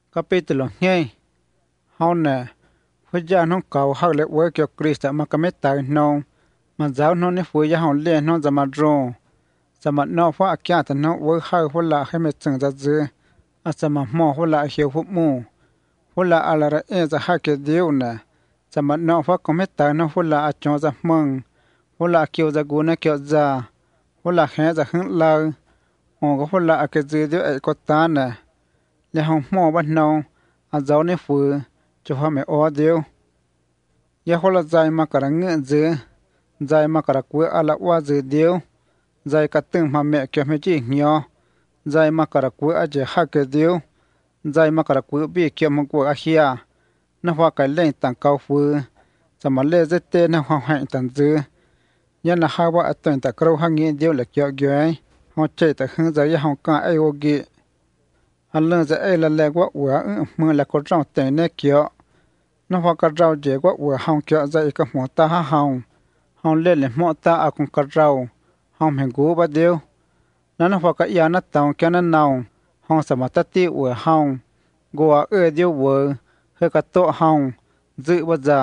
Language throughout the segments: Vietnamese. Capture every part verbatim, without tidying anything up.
Capítulo hai. Hona. Fue ya no cau hak le we kyo Krista ma kameta no. Ma zao no ne fue ya hon le no za ma dro. Za ma no fa akya ta no we ha hu la he me tsang za zi. Asa ma mo hu la he hu mu. Hu la ala ra e za ha ke diu na. Za ma no fa kameta no hu la a chon za mong. Hu la kyo za gu na kyo za. Hu la he za hng la. Ong hu la a ke zi diu e ko ta na. Le hong mo ba no a zao ne fu cho ha me o diu ya ho la zai ma kara nge ze zai ma kara ku ala wa ze diu zai ka tung ma me ke me ji nyo zai ma kara ku a je ha ke diu zai ma kara ku bi ke mo ku a hia na hwa ka le tang kau fu za ma le ze te na hwa hai tan ze ya na ha wa a tan ta kro ha nge diu le kyo gye ho che ta hng za ya hong ka ai o gi Allen za ai la le kwa wa mu la ko trao te ne kyo no ho ka trao je kwa wa hong kyo za ka mo ta ha hong hong le le mo ta a kun ka trao hong me gu ba deu na no ho ka ya na taung kya na nau hong sa ma ta ti wa hong go a e deu wo he ka to hong zu ba za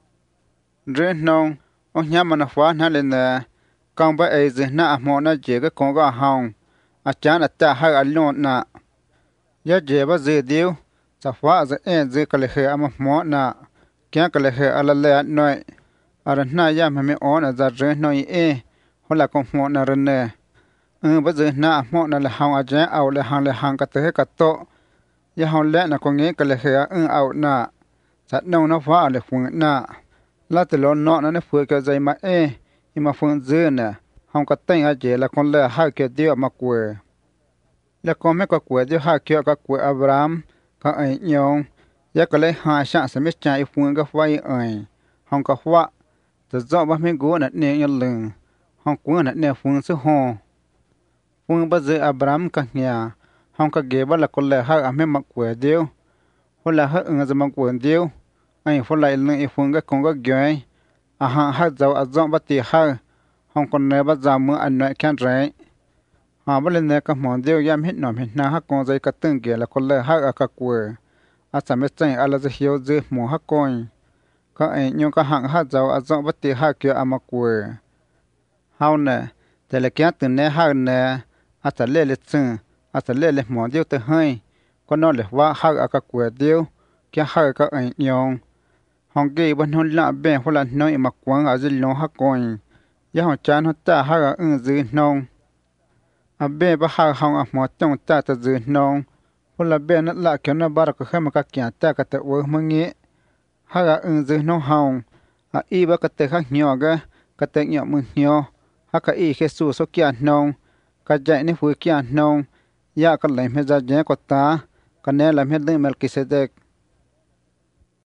re nong o nya ma na hwa na le na kang ba ai ze na mo na je ka ko ga hong a cha na ta ha a lo na ya je ba ze diu sa fa za e ze ka le he ama mo na kya ka le he ala le noi ara na ya ma me on a za re noi e hola ko mo na re ne e ba ze na mo na le hang a je au le hang le hang ka te ka to ya hon le na ko nge ka le he a e au na sa no na fa le fu na la te lo no na ne fu ka zai ma e i ma fu ze na hong ka te a je la kon le ha ke dio ma ku le ko me ko kwe dio ha kyo ka kwe Abraham ka ai nyong ya ka le ha sha sa me cha i fu ga fai ai hong ka hwa te zo ba me gu na ne yin leng hong ku na ne fu su ho fu ba ze Abraham ka nya hong ka ge ba la ko le ha a me ma kwe dio ho la ha ng za ma kwe dio ai fu lai leng i fu ga kong ga gye a ha ha zo a zo ba ti ha hong kon ne ba za mu an na kyan rai ha ba le ne ka mon dio yam hit no hit na ha ko zai ka tung ge la ko le ha a ka ku a sa me tsai ala ze hiu ze mo ha koin ka ai nyu ka hang ha zau a zo ba ti ha kyo a ma ku hau ne te le kya tu ne ha ne a ta le le tsu a ta le le mo dio te hai ko no le wa ha a ka ku dio kya ha ka ai nyong hong ge ban hon la be ho la no i ma kwang a ze lo ha koin ya ho chan ho ta ha ga ung zi nong a be ba ha hong a mo tong ta ta zu nong hu la be na la kyo na bar ko kham ka kya ta ka ta wo ma nge ha ga un zu no hong a i ba ka te kha nyo ga ka te nyo mu nyo ha ka i Jesus so kya nong ka ja ni fu kya nong ya ka le me za je ko ta ka ne la me de Melkisedek